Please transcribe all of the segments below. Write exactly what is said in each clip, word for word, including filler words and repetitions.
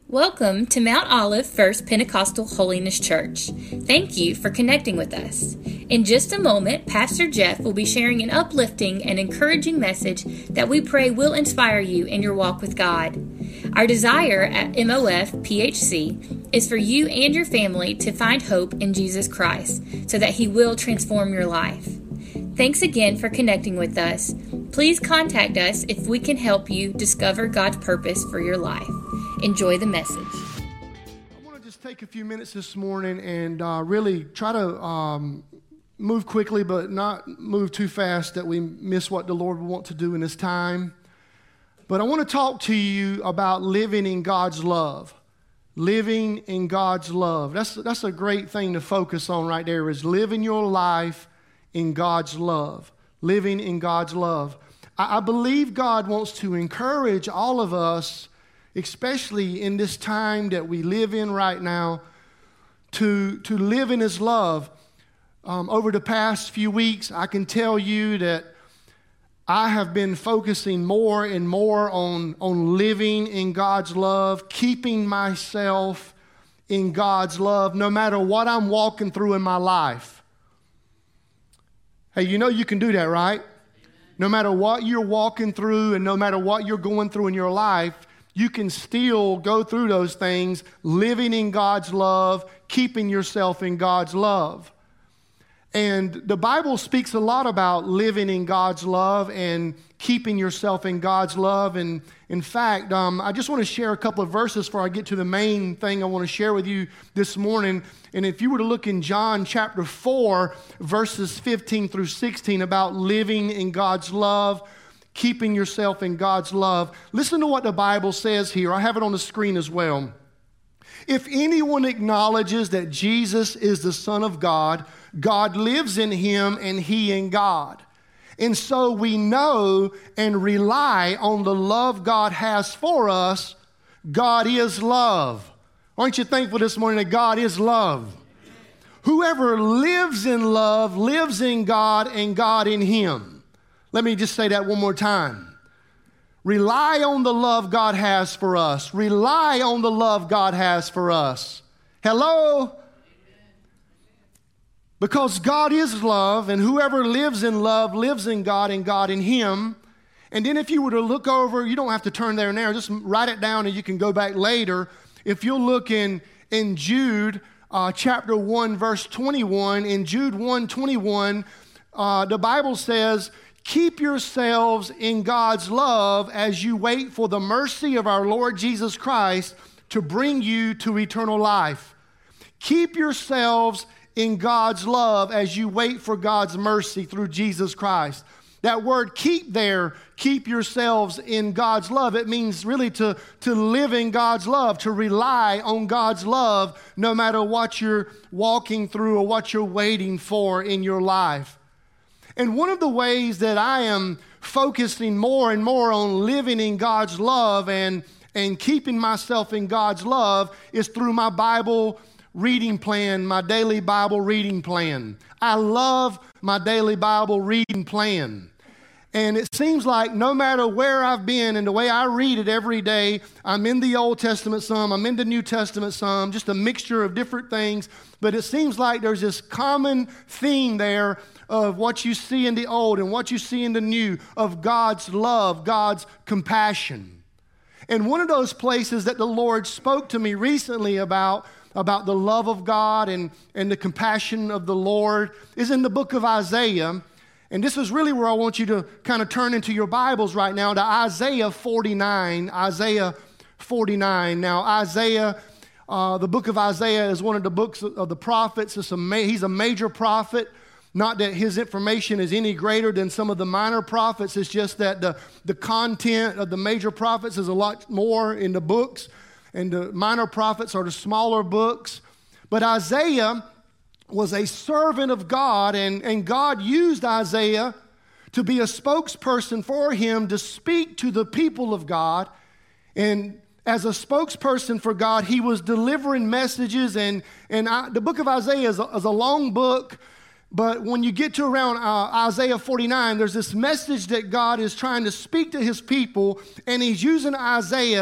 Welcome to Mount Olive First Pentecostal Holiness Church. Thank you for connecting with us. In just a moment, Pastor Jeff will be sharing an uplifting and encouraging message that we pray will inspire you in your walk with God. Our desire at M O F P H C is for you and your family to find hope in Jesus Christ so that He will transform your life. Thanks again for connecting with us. Please contact us if we can help you discover God's purpose for your life. Enjoy the message. I want to just take a few minutes this morning and uh, really try to um, move quickly, but not move too fast that we miss what the Lord will want to do in this time. But I want to talk to you about living in God's love. Living in God's love. That's, that's a great thing to focus on right there, is living your life in God's love. Living in God's love. I, I believe God wants to encourage all of us, especially in this time that we live in right now, to, to live in His love. Um, over the past few weeks, I can tell you that I have been focusing more and more on, on living in God's love, keeping myself in God's love, no matter what I'm walking through in my life. Hey, you know you can do that, right? No matter what you're walking through and no matter what you're going through in your life, you can still go through those things, living in God's love, keeping yourself in God's love. And the Bible speaks a lot about living in God's love and keeping yourself in God's love. And in fact, um, I just want to share a couple of verses before I get to the main thing I want to share with you this morning. And if you were to look in John chapter four, verses fifteen through sixteen, about living in God's love, keeping yourself in God's love. Listen to what the Bible says here. I have it on the screen as well. If anyone acknowledges that Jesus is the Son of God, God lives in him and he in God. And so we know and rely on the love God has for us. God is love. Aren't you thankful this morning that God is love? Whoever lives in love lives in God and God in him. Let me just say that one more time. Rely on the love God has for us. Rely on the love God has for us. Hello? Because God is love, and whoever lives in love lives in God and God in him. And then if you were to look over, you don't have to turn there and there. Just write it down and you can go back later. If you'll look in, in Jude uh, chapter one, verse twenty-one, in Jude one twenty-one, uh, the Bible says, keep yourselves in God's love as you wait for the mercy of our Lord Jesus Christ to bring you to eternal life. Keep yourselves in God's love as you wait for God's mercy through Jesus Christ. That word keep there, keep yourselves in God's love. It means really to, to live in God's love, to rely on God's love no matter what you're walking through or what you're waiting for in your life. And one of the ways that I am focusing more and more on living in God's love and, and keeping myself in God's love is through my Bible reading plan, my daily Bible reading plan. I love my daily Bible reading plan. And it seems like no matter where I've been and the way I read it every day, I'm in the Old Testament some, I'm in the New Testament some, just a mixture of different things. But it seems like there's this common theme there of what you see in the Old and what you see in the New, of God's love, God's compassion. And one of those places that the Lord spoke to me recently about, about the love of God and, and the compassion of the Lord is in the book of Isaiah. And this is really where I want you to kind of turn into your Bibles right now to Isaiah forty-nine. Isaiah forty-nine. Now, Isaiah, uh, the book of Isaiah is one of the books of the prophets. It's a ma- he's a major prophet. Not that his information is any greater than some of the minor prophets. It's just that the, the content of the major prophets is a lot more in the books. And the minor prophets are the smaller books. But Isaiah was a servant of God, and, and God used Isaiah to be a spokesperson for him to speak to the people of God. And as a spokesperson for God, he was delivering messages. And, and I, the book of Isaiah is a, is a long book, but when you get to around uh, Isaiah forty-nine, there's this message that God is trying to speak to his people, and he's using Isaiah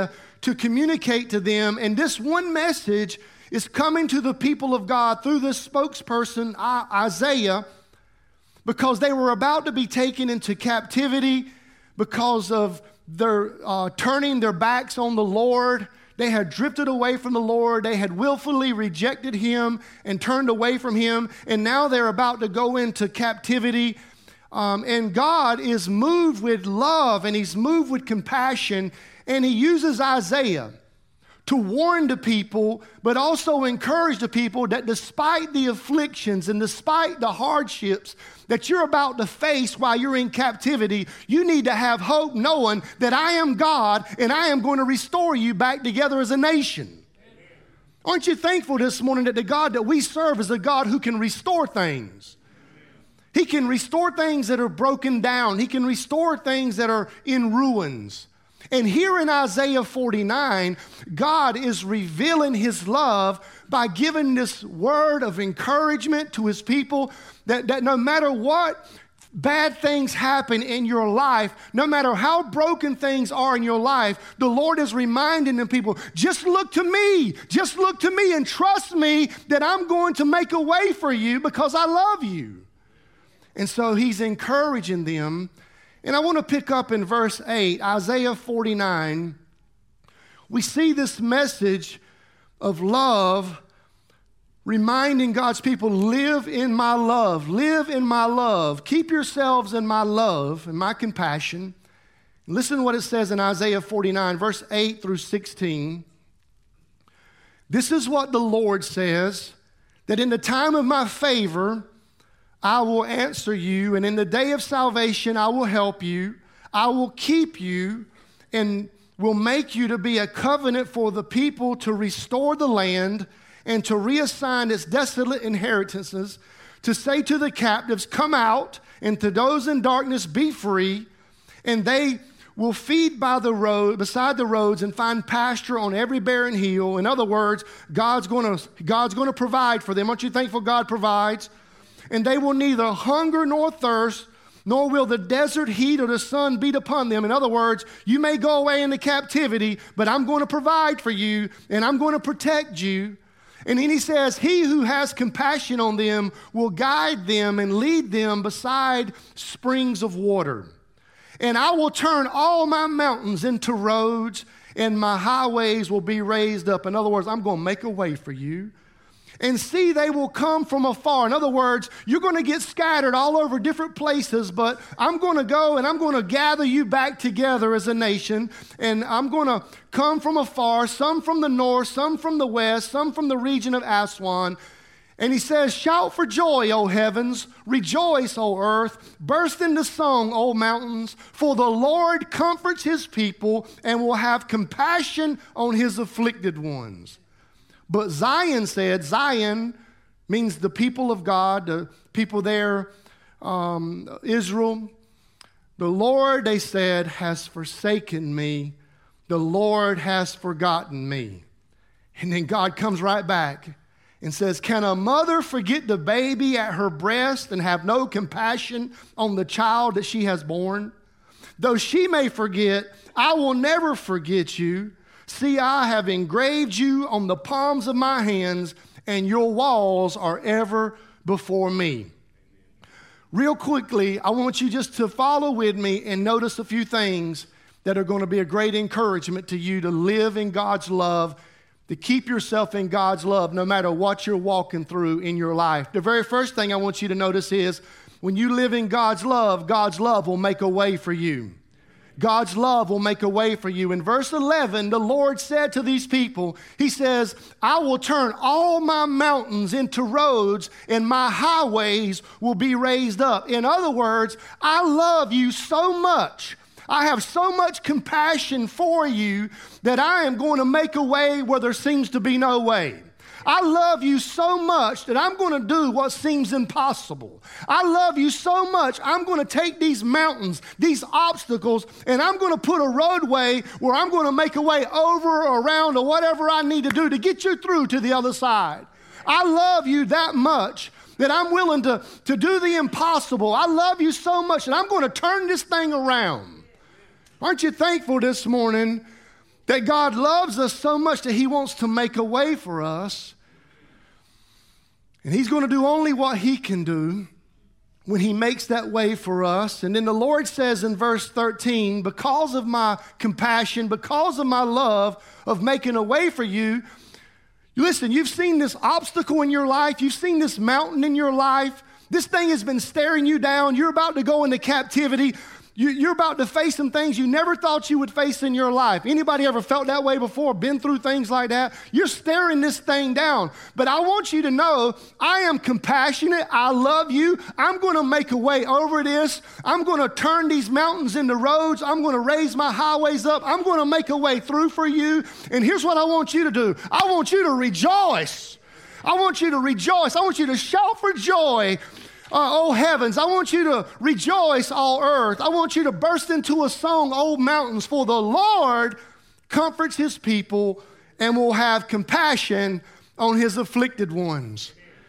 to communicate to them. And this one message is coming to the people of God through this spokesperson, Isaiah, because they were about to be taken into captivity because of their uh, turning their backs on the Lord. They had drifted away from the Lord. They had willfully rejected him and turned away from him. And now they're about to go into captivity. Um, and God is moved with love and he's moved with compassion. And he uses Isaiah to warn the people, but also encourage the people that despite the afflictions and despite the hardships that you're about to face while you're in captivity, you need to have hope knowing that I am God and I am going to restore you back together as a nation. Amen. Aren't you thankful this morning that the God that we serve is a God who can restore things? He can restore things that are broken down. He can restore things that are in ruins. And here in Isaiah forty-nine, God is revealing his love by giving this word of encouragement to his people that, that no matter what bad things happen in your life, no matter how broken things are in your life, the Lord is reminding the people, just look to me, just look to me and trust me that I'm going to make a way for you because I love you. And so he's encouraging them. And I want to pick up in verse eight, Isaiah forty-nine. We see this message of love reminding God's people, live in my love, live in my love. Keep yourselves in my love and my compassion. Listen to what it says in Isaiah forty-nine, verse eight through sixteen. This is what the Lord says, that in the time of my favor, I will answer you, and in the day of salvation, I will help you. I will keep you and will make you to be a covenant for the people to restore the land and to reassign its desolate inheritances, to say to the captives, come out, and to those in darkness, be free. And they will feed by the road, beside the roads, and find pasture on every barren hill. In other words, God's going to God's going to provide for them. Aren't you thankful God provides? And they will neither hunger nor thirst, nor will the desert heat or the sun beat upon them. In other words, you may go away into captivity, but I'm going to provide for you, and I'm going to protect you. And then he says, he who has compassion on them will guide them and lead them beside springs of water. And I will turn all my mountains into roads, and my highways will be raised up. In other words, I'm going to make a way for you. And see, they will come from afar. In other words, you're going to get scattered all over different places, but I'm going to go and I'm going to gather you back together as a nation. And I'm going to come from afar, some from the north, some from the west, some from the region of Aswan. And he says, shout for joy, O heavens, rejoice, O earth, burst into song, O mountains, for the Lord comforts his people and will have compassion on his afflicted ones. But Zion said, Zion means the people of God, the people there, um, Israel. The Lord, they said, has forsaken me. The Lord has forgotten me. And then God comes right back and says, can a mother forget the baby at her breast and have no compassion on the child that she has born? Though she may forget, I will never forget you. See, I have engraved you on the palms of my hands, and your walls are ever before me. Real quickly, I want you just to follow with me and notice a few things that are going to be a great encouragement to you to live in God's love, to keep yourself in God's love no matter what you're walking through in your life. The very first thing I want you to notice is when you live in God's love, God's love will make a way for you. God's love will make a way for you. In verse eleven, the Lord said to these people, he says, I will turn all my mountains into roads and my highways will be raised up. In other words, I love you so much. I have so much compassion for you that I am going to make a way where there seems to be no way. I love you so much that I'm going to do what seems impossible. I love you so much, I'm going to take these mountains, these obstacles, and I'm going to put a roadway where I'm going to make a way over or around or whatever I need to do to get you through to the other side. I love you that much that I'm willing to, to do the impossible. I love you so much that I'm going to turn this thing around. Aren't you thankful this morning That God loves us so much that he wants to make a way for us. And he's going to do only what he can do when he makes that way for us. And then the Lord says in verse thirteen, because of my compassion, because of my love of making a way for you, listen, you've seen this obstacle in your life. You've seen this mountain in your life. This thing has been staring you down. You're about to go into captivity. You, you're about to face some things you never thought you would face in your life. Anybody ever felt that way before, been through things like that? You're staring this thing down. But I want you to know, I am compassionate. I love you. I'm going to make a way over this. I'm going to turn these mountains into roads. I'm going to raise my highways up. I'm going to make a way through for you. And here's what I want you to do. I want you to rejoice. I want you to rejoice. I want you to shout for joy. Uh, oh heavens, I want you to rejoice, all earth. I want you to burst into a song, oh mountains, for the Lord comforts his people and will have compassion on his afflicted ones.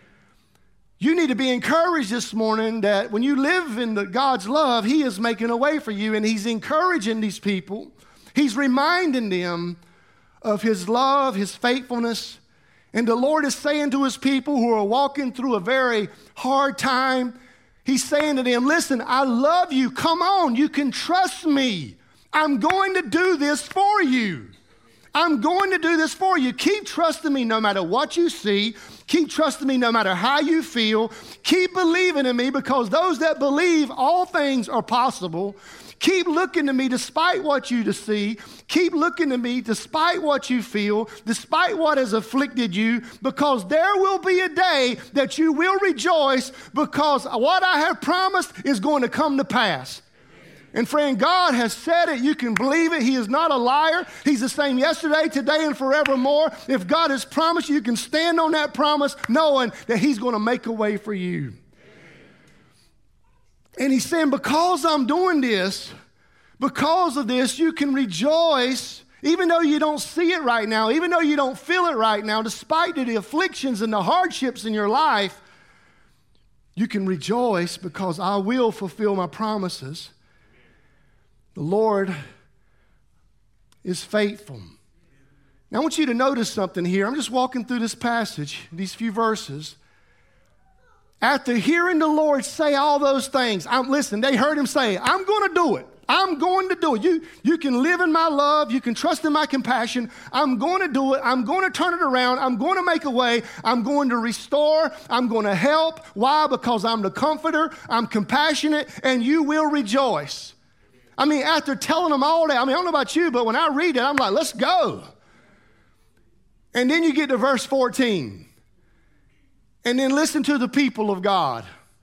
You need to be encouraged this morning that when you live in the God's love, he is making a way for you, and he's encouraging these people. He's reminding them of his love, his faithfulness. And the Lord is saying to his people who are walking through a very hard time, he's saying to them, listen, I love you. Come on, you can trust me. I'm going to do this for you. I'm going to do this for you. Keep trusting me no matter what you see. Keep trusting me no matter how you feel. Keep believing in me, because those that believe, all things are possible. Keep looking to me despite what you see. Keep looking to me despite what you feel, despite what has afflicted you, because there will be a day that you will rejoice, because what I have promised is going to come to pass. And friend, God has said it. You can believe it. He is not a liar. He's the same yesterday, today, and forevermore. If God has promised, you can stand on that promise knowing that he's going to make a way for you. And he's saying, because I'm doing this, because of this, you can rejoice, even though you don't see it right now, even though you don't feel it right now, despite the afflictions and the hardships in your life, you can rejoice because I will fulfill my promises. The Lord is faithful. Now, I want you to notice something here. I'm just walking through this passage, these few verses. After hearing the Lord say all those things, I'm, listen, they heard him say, I'm going to do it. I'm going to do it. You, you can live in my love. You can trust in my compassion. I'm going to do it. I'm going to turn it around. I'm going to make a way. I'm going to restore. I'm going to help. Why? Because I'm the comforter. I'm compassionate, and you will rejoice. I mean, after telling them all that, I mean, I don't know about you, but when I read it, I'm like, let's go. And then you get to verse fourteen. And then listen to the people of God.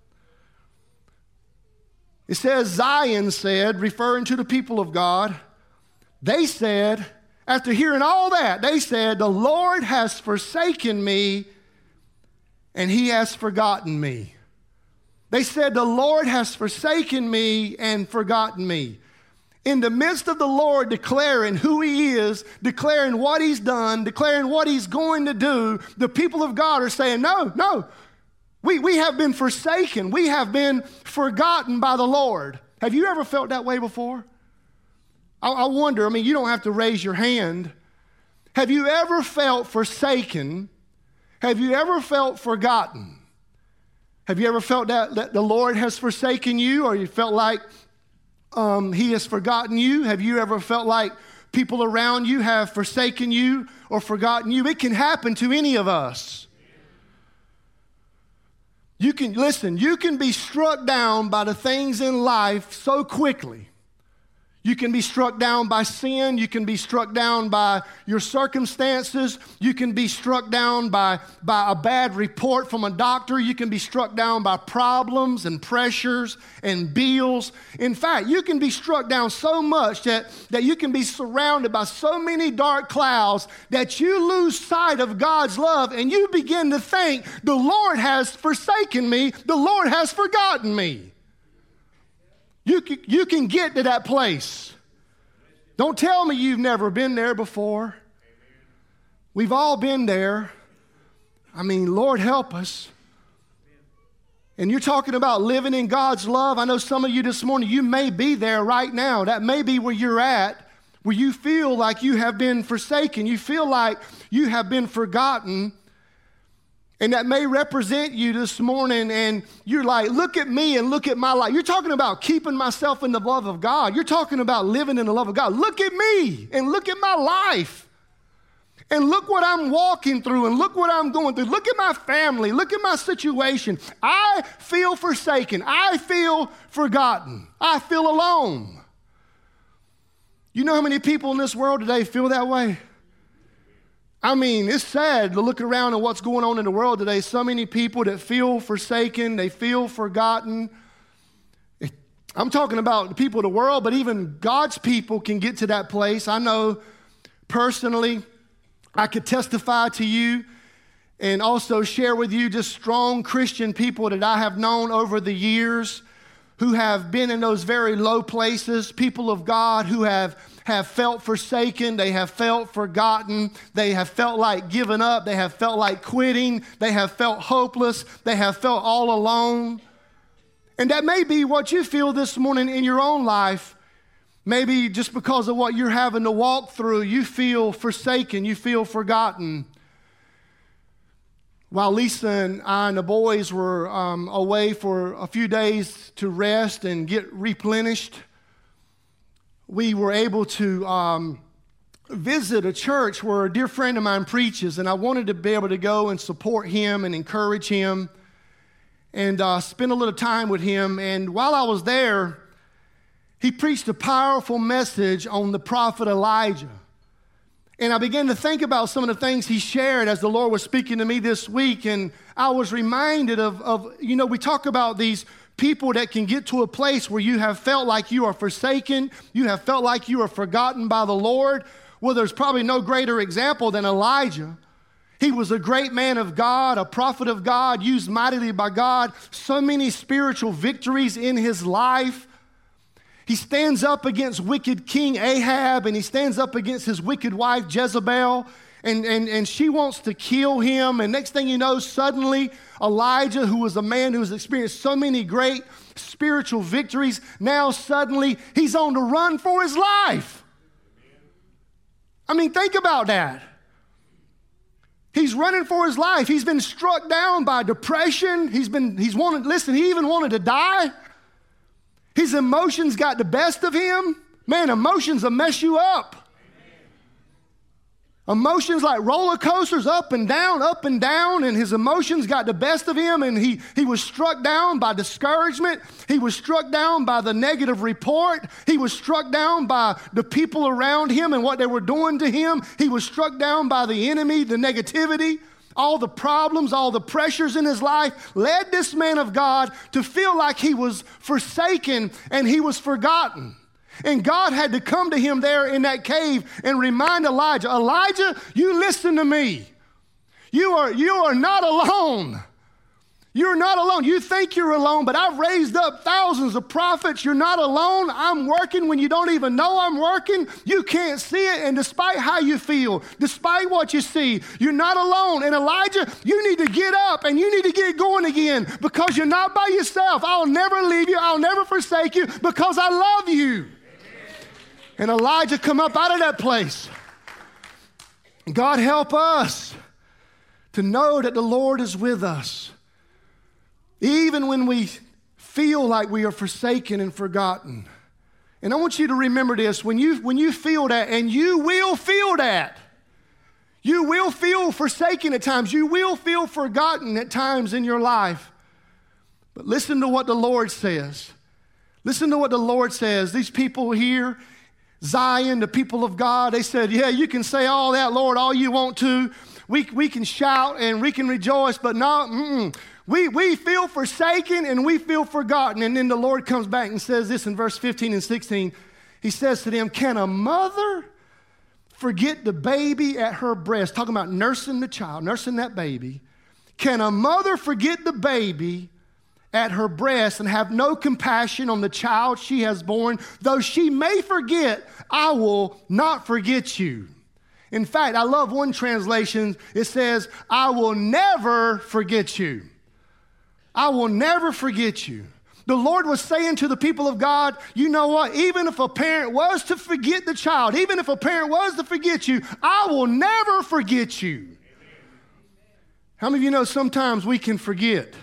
It says, Zion said, referring to the people of God, they said, after hearing all that, they said, the Lord has forsaken me and he has forgotten me. They said, the Lord has forsaken me and forgotten me. In the midst of the Lord declaring who he is, declaring what he's done, declaring what he's going to do, the people of God are saying, no, no, we, we have been forsaken. We have been forgotten by the Lord. Have you ever felt that way before? I, I wonder, I mean, you don't have to raise your hand. Have you ever felt forsaken? Have you ever felt forgotten? Have you ever felt that, that the Lord has forsaken you, or you felt like Um, he has forgotten you? Have you ever felt like people around you have forsaken you or forgotten you? It can happen to any of us. You can, listen, you can be struck down by the things in life so quickly. You can be struck down by sin. You can be struck down by your circumstances. You can be struck down by, by a bad report from a doctor. You can be struck down by problems and pressures and bills. In fact, you can be struck down so much that, that you can be surrounded by so many dark clouds that you lose sight of God's love, and you begin to think, the Lord has forsaken me. The Lord has forgotten me. You can, you can get to that place. Don't tell me you've never been there before. We've all been there. I mean, Lord help us. And you're talking about living in God's love. I know some of you this morning, you may be there right now. That may be where you're at, where you feel like you have been forsaken, you feel like you have been forgotten, and that may represent you this morning, and you're like, look at me and look at my life. You're talking about keeping myself in the love of God. You're talking about living in the love of God. Look at me and look at my life. And look what I'm walking through, and look what I'm going through. Look at my family. Look at my situation. I feel forsaken. I feel forgotten. I feel alone. You know how many people in this world today feel that way? I mean, it's sad to look around at what's going on in the world today. So many people that feel forsaken, they feel forgotten. I'm talking about the people of the world, but even God's people can get to that place. I know personally, I could testify to you and also share with you just strong Christian people that I have known over the years who have been in those very low places, people of God who have, have felt forsaken, they have felt forgotten, they have felt like giving up, they have felt like quitting, they have felt hopeless, they have felt all alone. And that may be what you feel this morning in your own life. Maybe just because of what you're having to walk through, you feel forsaken, you feel forgotten. While Lisa and I and the boys were um, away for a few days to rest and get replenished, we were able to um, visit a church where a dear friend of mine preaches, and I wanted to be able to go and support him and encourage him and uh, spend a little time with him. And while I was there, he preached a powerful message on the prophet Elijah. And I began to think about some of the things he shared as the Lord was speaking to me this week. And I was reminded of, of, you know, we talk about these people that can get to a place where you have felt like you are forsaken, you have felt like you are forgotten by the Lord. Well, there's probably no greater example than Elijah. He was a great man of God, a prophet of God, used mightily by God, so many spiritual victories in his life. He stands up against wicked King Ahab, and he stands up against his wicked wife Jezebel, and, and, and she wants to kill him. And next thing you know, suddenly Elijah, who was a man who has experienced so many great spiritual victories, now suddenly he's on the run for his life. I mean, think about that. He's running for his life. He's been struck down by depression. He's been, he's wanted, listen, he even wanted to die. His emotions got the best of him. Man, emotions will mess you up. Amen. Emotions like roller coasters, up and down, up and down, and his emotions got the best of him, and he, he was struck down by discouragement. He was struck down by the negative report. He was struck down by the people around him and what they were doing to him. He was struck down by the enemy, the negativity. All the problems, all the pressures in his life led this man of God to feel like he was forsaken and he was forgotten. And God had to come to him there in that cave and remind Elijah, Elijah, you listen to me. You are, you are not alone. You're not alone. You think you're alone, but I've raised up thousands of prophets. You're not alone. I'm working when you don't even know I'm working. You can't see it, and despite how you feel, despite what you see, you're not alone. And Elijah, you need to get up, and you need to get going again because you're not by yourself. I'll never leave you. I'll never forsake you because I love you. Amen. And Elijah come up out of that place. God help us to know that the Lord is with us. Even when we feel like we are forsaken and forgotten. And I want you to remember this. When you, when you feel that, and you will feel that. You will feel forsaken at times. You will feel forgotten at times in your life. But listen to what the Lord says. Listen to what the Lord says. These people here, Zion, the people of God, they said, yeah, you can say all that, Lord, all you want to. We, we can shout and we can rejoice, but no, mm-mm. We, we feel forsaken and we feel forgotten. And then the Lord comes back and says this in verse fifteen and sixteen. He says to them, can a mother forget the baby at her breast? Talking about nursing the child, nursing that baby. Can a mother forget the baby at her breast and have no compassion on the child she has born? Though she may forget, I will not forget you. In fact, I love one translation. It says, I will never forget you. I will never forget you. The Lord was saying to the people of God, you know what? Even if a parent was to forget the child, even if a parent was to forget you, I will never forget you. How many of you know sometimes we can forget?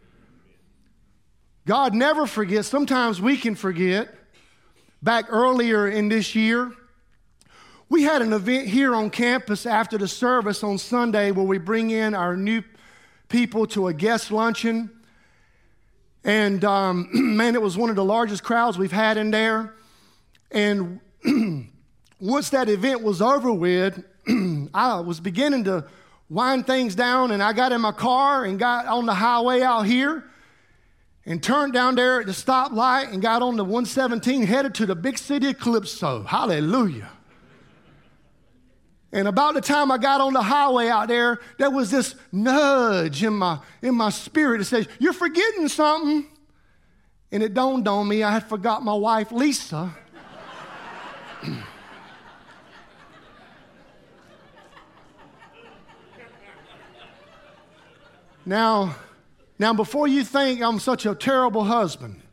God never forgets. Sometimes we can forget. Back earlier in this year, we had an event here on campus after the service on Sunday where we bring in our new people to a guest luncheon. And um, man, it was one of the largest crowds we've had in there. And once that event was over with, I was beginning to wind things down, and I got in my car and got on the highway out here and turned down there at the stoplight and got on the one seventeen, headed to the big city of Calypso. Hallelujah. And about the time I got on the highway out there, there was this nudge in my, in my spirit that says, you're forgetting something. And it dawned on me, I had forgot my wife, Lisa. now, now, before you think I'm such a terrible husband,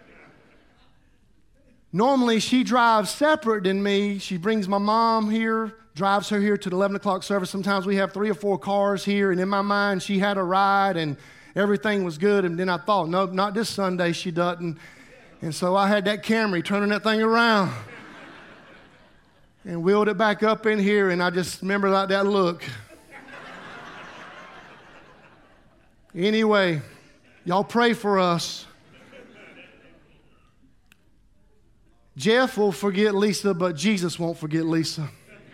normally she drives separate than me. She brings my mom here, drives her here to the eleven o'clock service. Sometimes we have three or four cars here, and in my mind, she had a ride, and everything was good. And then I thought, nope, not this Sunday, she doesn't. And so I had that Camry turning that thing around and wheeled it back up in here, and I just remember like that look. Anyway, y'all pray for us. Jeff will forget Lisa, but Jesus won't forget Lisa.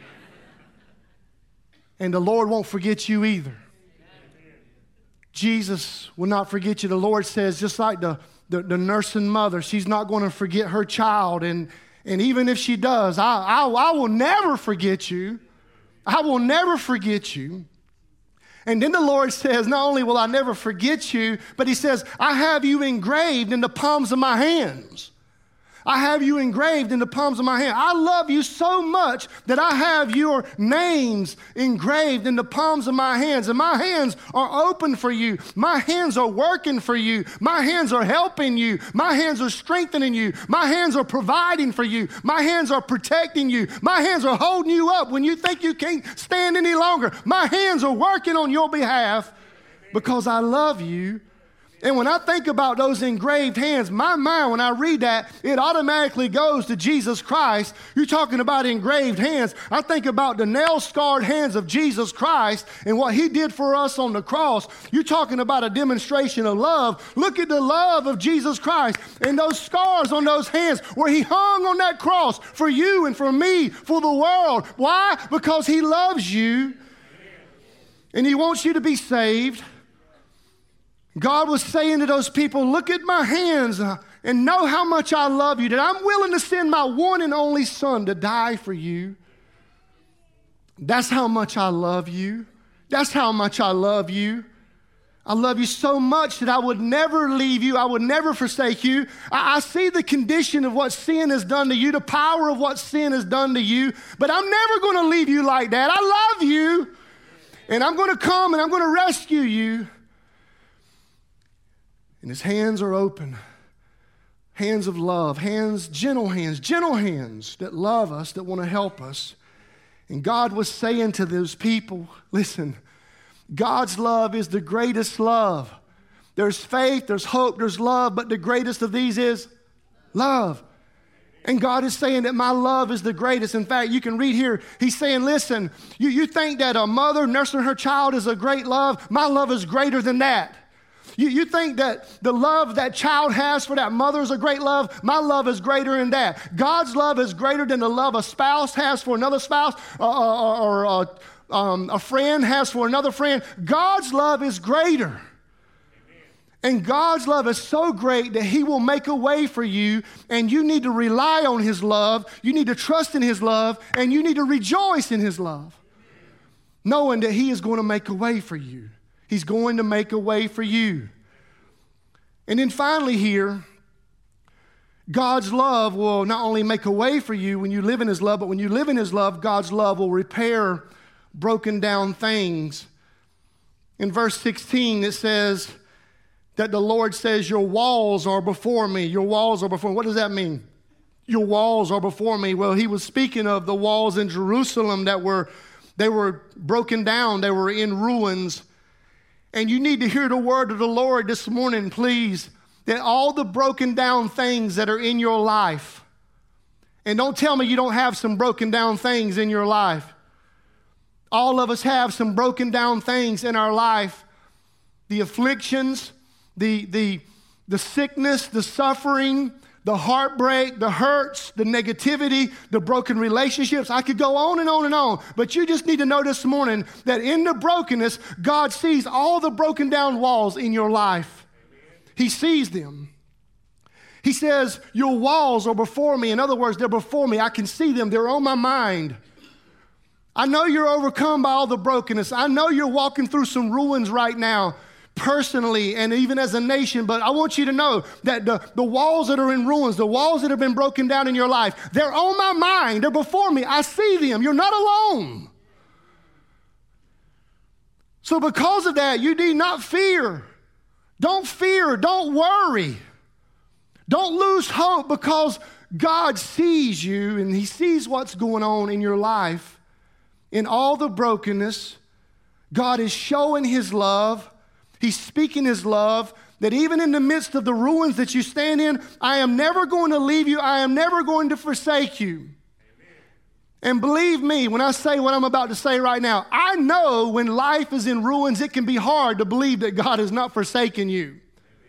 And the Lord won't forget you either. Jesus will not forget you. The Lord says, just like the, the, the nursing mother, she's not going to forget her child. And, and even if she does, I, I, I will never forget you. I will never forget you. And then the Lord says, not only will I never forget you, but he says, I have you engraved in the palms of my hands. I have you engraved in the palms of my hand. I love you so much that I have your names engraved in the palms of my hands. And my hands are open for you. My hands are working for you. My hands are helping you. My hands are strengthening you. My hands are providing for you. My hands are protecting you. My hands are holding you up when you think you can't stand any longer. My hands are working on your behalf because I love you. And when I think about those engraved hands, my mind, when I read that, it automatically goes to Jesus Christ. You're talking about engraved hands. I think about the nail-scarred hands of Jesus Christ and what he did for us on the cross. You're talking about a demonstration of love. Look at the love of Jesus Christ and those scars on those hands where he hung on that cross for you and for me, for the world. Why? Because he loves you and he wants you to be saved. God was saying to those people, look at my hands and know how much I love you, that I'm willing to send my one and only son to die for you. That's how much I love you. That's how much I love you. I love you so much that I would never leave you. I would never forsake you. I, I see the condition of what sin has done to you, the power of what sin has done to you, but I'm never going to leave you like that. I love you, and I'm going to come and I'm going to rescue you. And his hands are open, hands of love, hands, gentle hands, gentle hands that love us, that want to help us. And God was saying to those people, listen, God's love is the greatest love. There's faith, there's hope, there's love, but the greatest of these is love. And God is saying that my love is the greatest. In fact, you can read here, he's saying, listen, you, you think that a mother nursing her child is a great love? My love is greater than that. You, you think that the love that child has for that mother is a great love? My love is greater than that. God's love is greater than the love a spouse has for another spouse or, or, or uh, um, a friend has for another friend. God's love is greater. And God's love is so great that he will make a way for you, and you need to rely on his love. You need to trust in his love, and you need to rejoice in his love, knowing that he is going to make a way for you. He's going to make a way for you. And then finally here, God's love will not only make a way for you when you live in his love, but when you live in his love, God's love will repair broken down things. In verse sixteen, it says, that the Lord says, your walls are before me. Your walls are before me. What does that mean? Your walls are before me. Well, he was speaking of the walls in Jerusalem that were, they were broken down. They were in ruins. And you need to hear the word of the Lord this morning, please, that all the broken down things that are in your life, and don't tell me you don't have some broken down things in your life. All of us have some broken down things in our life. The afflictions, the, the, the sickness, the suffering, the heartbreak, the hurts, the negativity, the broken relationships. I could go on and on and on, but you just need to know this morning that in the brokenness, God sees all the broken down walls in your life. He sees them. He says, your walls are before me. In other words, they're before me. I can see them. They're on my mind. I know you're overcome by all the brokenness. I know you're walking through some ruins right now, personally and even as a nation, but I want you to know that the, the walls that are in ruins, the walls that have been broken down in your life, they're on my mind. They're before me. I see them. You're not alone. So because of that, you need not fear. Don't fear. Don't worry. Don't lose hope, because God sees you and he sees what's going on in your life. In all the brokenness, God is showing his love. He's speaking his love, that even in the midst of the ruins that you stand in, I am never going to leave you. I am never going to forsake you. Amen. And believe me, when I say what I'm about to say right now, I know when life is in ruins, it can be hard to believe that God has not forsaken you. Amen.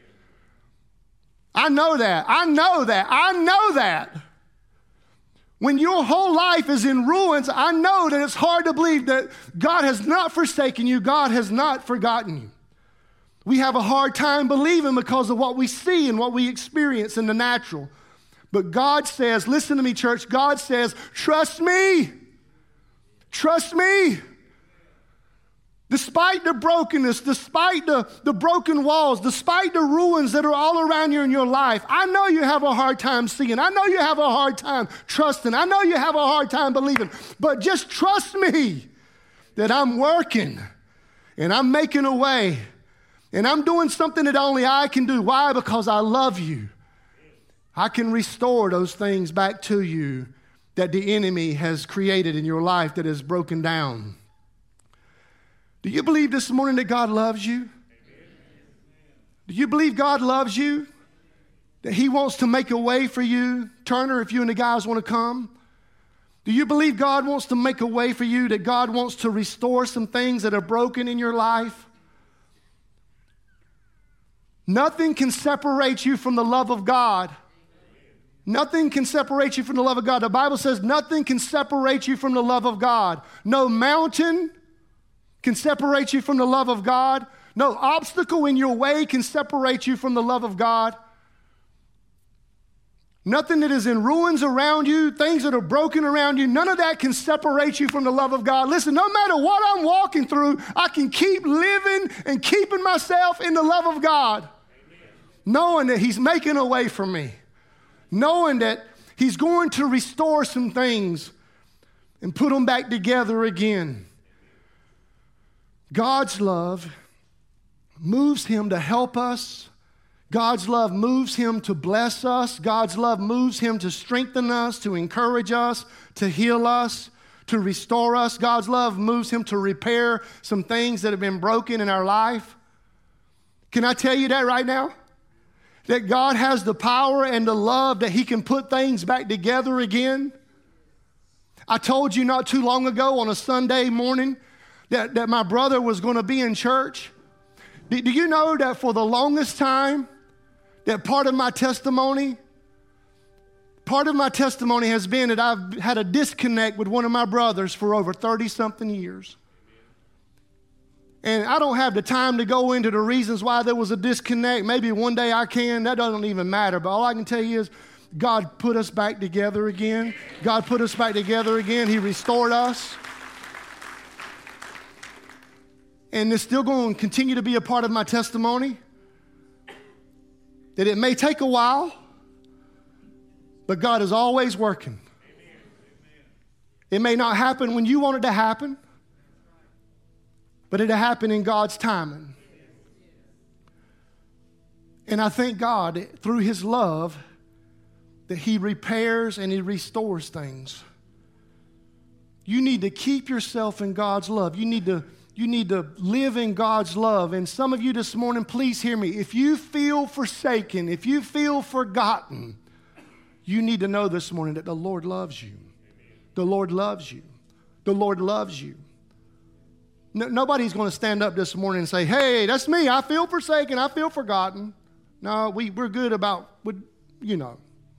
I know that. I know that. I know that. When your whole life is in ruins, I know that it's hard to believe that God has not forsaken you. God has not forgotten you. We have a hard time believing because of what we see and what we experience in the natural. But God says, listen to me, church, God says, trust me. Trust me. Despite the brokenness, despite the, the broken walls, despite the ruins that are all around you in your life, I know you have a hard time seeing. I know you have a hard time trusting. I know you have a hard time believing. But just trust me that I'm working and I'm making a way. And I'm doing something that only I can do. Why? Because I love you. I can restore those things back to you that the enemy has created in your life that is broken down. Do you believe this morning that God loves you? Do you believe God loves you? That he wants to make a way for you? Turner, if you and the guys want to come. Do you believe God wants to make a way for you? That God wants to restore some things that are broken in your life? Nothing can separate you from the love of God. Nothing can separate you from the love of God. The Bible says nothing can separate you from the love of God. No mountain can separate you from the love of God. No obstacle in your way can separate you from the love of God. Nothing that is in ruins around you, things that are broken around you, none of that can separate you from the love of God. Listen, no matter what I'm walking through, I can keep living and keeping myself in the love of God. Amen. Knowing that he's making a way for me. Knowing that he's going to restore some things and put them back together again. God's love moves him to help us. God's love moves him to bless us. God's love moves him to strengthen us, to encourage us, to heal us, to restore us. God's love moves him to repair some things that have been broken in our life. Can I tell you that right now? That God has the power and the love that he can put things back together again. I told you not too long ago on a Sunday morning that, that my brother was going to be in church. Do, do you know that for the longest time, that part of my testimony, part of my testimony has been that I've had a disconnect with one of my brothers for over thirty-something years. And I don't have the time to go into the reasons why there was a disconnect. Maybe one day I can. That doesn't even matter. But all I can tell you is God put us back together again. God put us back together again. He restored us. And it's still going to continue to be a part of my testimony. That it may take a while, but God is always working. It may not happen when you want it to happen, but it'll happen in God's timing. And I thank God through his love that he repairs and he restores things. You need to keep yourself in God's love. You need to, you need to live in God's love. And some of you this morning, please hear me. If you feel forsaken, if you feel forgotten, you need to know this morning that the Lord loves you. The Lord loves you. The Lord loves you. No, nobody's going to stand up this morning and say, hey, that's me. I feel forsaken. I feel forgotten. No, we, we're good about, you know.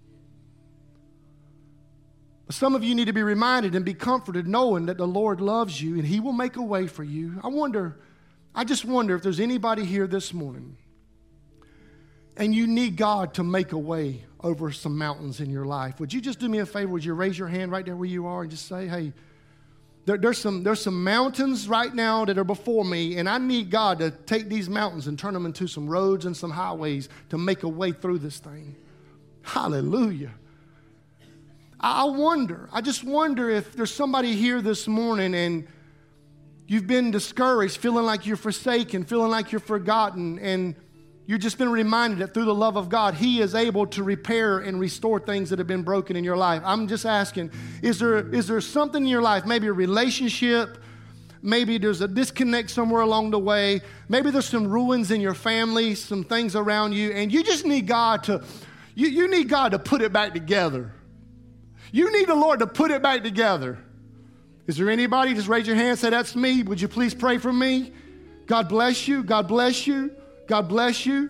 But some of you need to be reminded and be comforted knowing that the Lord loves you and he will make a way for you. I wonder, I just wonder if there's anybody here this morning and you need God to make a way over some mountains in your life. Would you just do me a favor? Would you raise your hand right there where you are and just say, hey, there, there's some, there's some mountains right now that are before me, and I need God to take these mountains and turn them into some roads and some highways to make a way through this thing. Hallelujah. I wonder, I just wonder if there's somebody here this morning and you've been discouraged, feeling like you're forsaken, feeling like you're forgotten, and you've just been reminded that through the love of God, he is able to repair and restore things that have been broken in your life. I'm just asking, is there, is there something in your life, maybe a relationship, maybe there's a disconnect somewhere along the way, maybe there's some ruins in your family, some things around you, and you just need God to, you, you need God to put it back together. You need the Lord to put it back together. Is there anybody? Just raise your hand, say, that's me. Would you please pray for me? God bless you. God bless you. God bless you.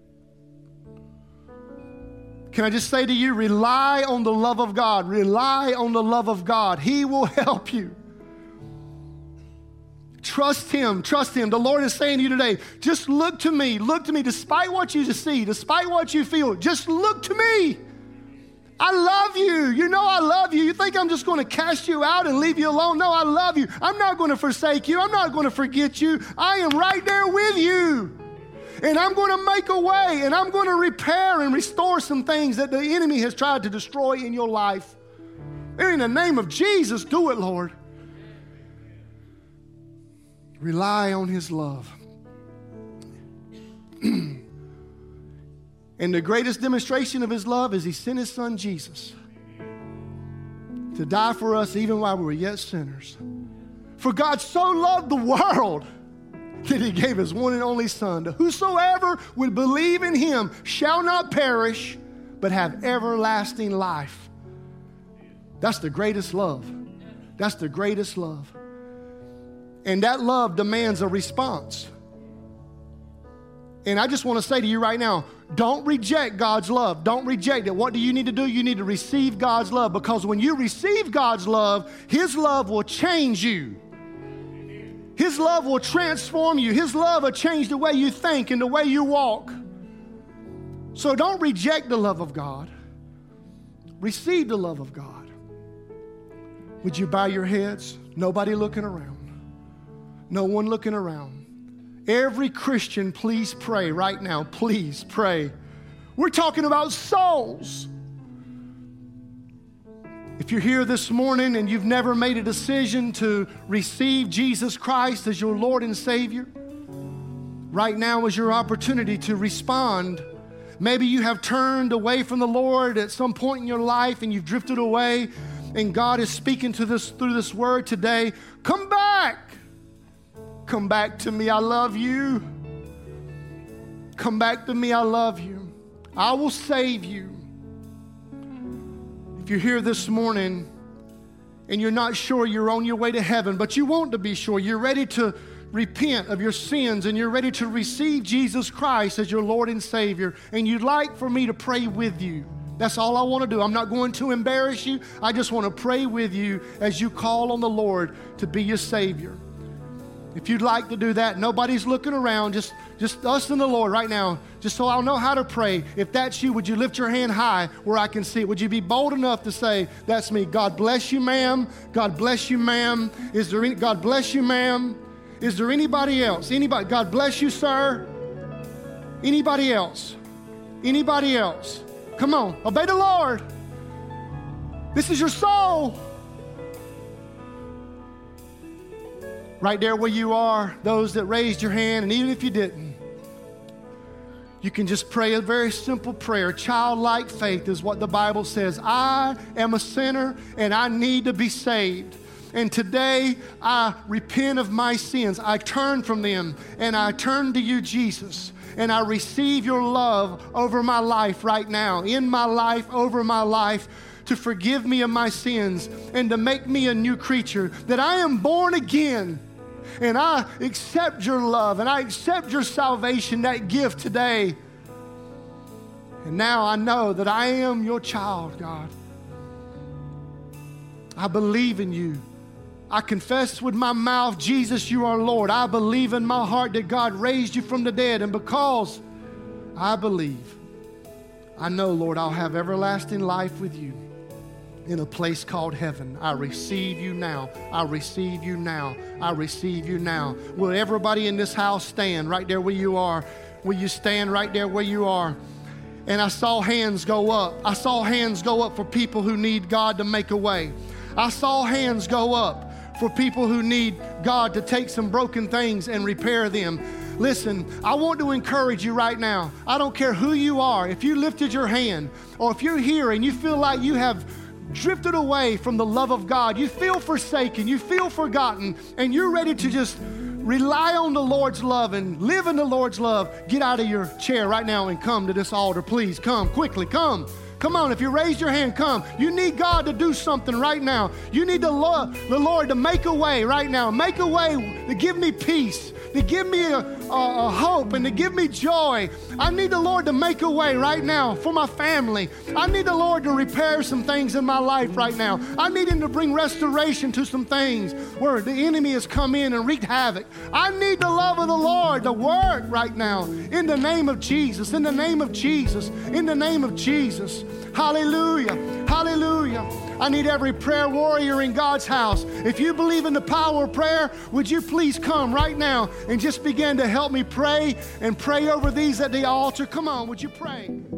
Can I just say to you, rely on the love of God. Rely on the love of God. He will help you. Trust him. Trust him. The Lord is saying to you today, just look to me. Look to me despite what you see, despite what you feel. Just look to me. I love you. You know I love you. You think I'm just going to cast you out and leave you alone? No, I love you. I'm not going to forsake you. I'm not going to forget you. I am right there with you. And I'm going to make a way, and I'm going to repair and restore some things that the enemy has tried to destroy in your life. In the name of Jesus, do it, Lord. Rely on his love. And the greatest demonstration of his love is he sent his son Jesus to die for us even while we were yet sinners. For God so loved the world that he gave his one and only son, that whosoever would believe in him shall not perish, but have everlasting life. That's the greatest love. That's the greatest love. And that love demands a response. And I just want to say to you right now, don't reject God's love. Don't reject it. What do you need to do? You need to receive God's love, because when you receive God's love, his love will change you. His love will transform you. His love will change the way you think and the way you walk. So don't reject the love of God. Receive the love of God. Would you bow your heads? Nobody looking around. No one looking around. Every Christian, please pray right now. Please pray. We're talking about souls. If you're here this morning and you've never made a decision to receive Jesus Christ as your Lord and Savior, right now is your opportunity to respond. Maybe you have turned away from the Lord at some point in your life and you've drifted away, and God is speaking to this through this word today. Come back. Come back to me. I love you. Come back to me. I love you. I will save you. If you're here this morning and you're not sure you're on your way to heaven, but you want to be sure, you're ready to repent of your sins and you're ready to receive Jesus Christ as your Lord and Savior, and you'd like for me to pray with you, that's all I want to do. I'm not going to embarrass you. I just want to pray with you as you call on the Lord to be your Savior. If you'd like to do that, nobody's looking around, just, just us and the Lord right now, just so I'll know how to pray. If that's you, would you lift your hand high where I can see it? Would you be bold enough to say, that's me? God bless you, ma'am. God bless you, ma'am. Is there any, God bless you, ma'am. Is there anybody else? Anybody? God bless you, sir. Anybody else? Anybody else? Come on, obey the Lord. This is your soul. Right there where you are, those that raised your hand, and even if you didn't, you can just pray a very simple prayer. Childlike faith is what the Bible says. I am a sinner and I need to be saved. And today I repent of my sins. I turn from them and I turn to you, Jesus. And I receive your love over my life right now, in my life, over my life, to forgive me of my sins and to make me a new creature, that I am born again. And I accept your love and I accept your salvation, that gift today. And now I know that I am your child, God. I believe in you. I confess with my mouth, Jesus, you are Lord. I believe in my heart that God raised you from the dead. And because I believe, I know, Lord, I'll have everlasting life with you in a place called heaven. I receive you now. I receive you now. I receive you now. Will everybody in this house stand right there where you are? Will you stand right there where you are? And I saw hands go up. I saw hands go up for people who need God to make a way. I saw hands go up for people who need God to take some broken things and repair them. Listen, I want to encourage you right now. I don't care who you are. If you lifted your hand, or if you're here and you feel like you have drifted away from the love of God, you feel forsaken, you feel forgotten, and you're ready to just rely on the Lord's love and live in the Lord's love, get out of your chair right now and come to this altar. Please come quickly. Come. Come on, if you raised your hand, come. You need God to do something right now. You need the Lord, the Lord to make a way right now. Make a way to give me peace, to give me a, a, a hope, and to give me joy. I need the Lord to make a way right now for my family. I need the Lord to repair some things in my life right now. I need Him to bring restoration to some things where the enemy has come in and wreaked havoc. I need the love of the Lord to work right now in the name of Jesus, in the name of Jesus, in the name of Jesus. Hallelujah. Hallelujah. I need every prayer warrior in God's house. If you believe in the power of prayer, would you please come right now and just begin to help me pray and pray over these at the altar? Come on, would you pray?